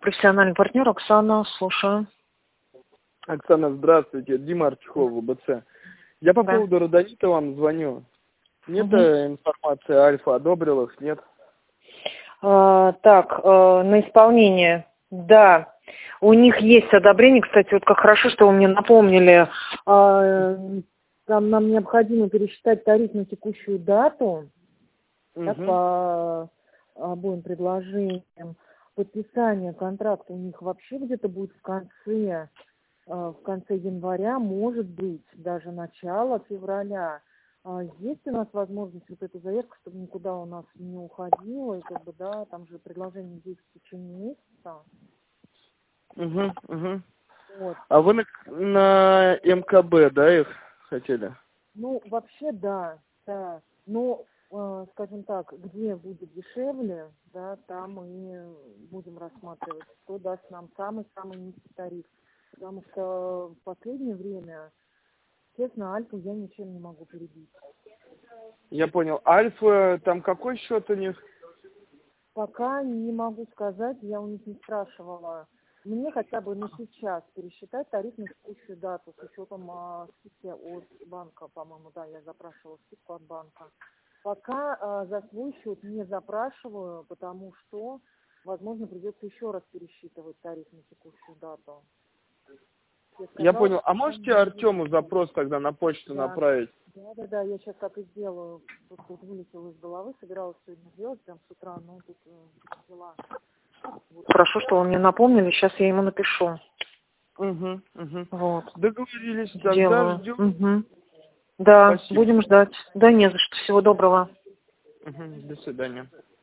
Профессиональный партнер Оксана, слушаю. Оксана, здравствуйте. Дима Арчухов, ВБЦ. Я по поводу родонита вам звоню. Нет информации, Альфа одобрил их, нет? На исполнение, да. У них есть одобрение, кстати, вот как хорошо, что вы мне напомнили. Там нам необходимо пересчитать тариф на текущую дату, по обоим предложениям. Подписание контракта у них вообще где-то будет в конце января, может быть, даже начало февраля. Есть у нас возможность вот эту заявку, чтобы никуда у нас не уходила, и там же предложение будет в течение месяца. Вот. А вы на МКБ, да, их хотели? Ну, вообще, да. Но, скажем так, где будет дешевле, да, там и будем рассматривать, кто даст нам самый-самый низкий тариф. Потому что в последнее время, честно, Альфу я ничем не могу перебить. Я понял. Альфа, там какой счет у них? Пока не могу сказать, я у них не спрашивала. Мне хотя бы на сейчас пересчитать тариф на текущую дату с учетом скидки от банка, по-моему, да, я запрашивала скидку от банка. Пока за свой счет не запрашиваю, потому что, возможно, придется еще раз пересчитывать тариф на текущую дату. Я понял. А можете Артему запрос тогда на почту направить? Да, я сейчас так и сделаю. Просто вылетела из головы, собиралась сегодня сделать прям с утра, но тут дела. Хорошо, что вы мне напомнили, сейчас я ему напишу. Вот. Договорились, тогда ждем. Да, Спасибо. будем ждать. Да не за что, всего доброго. До свидания.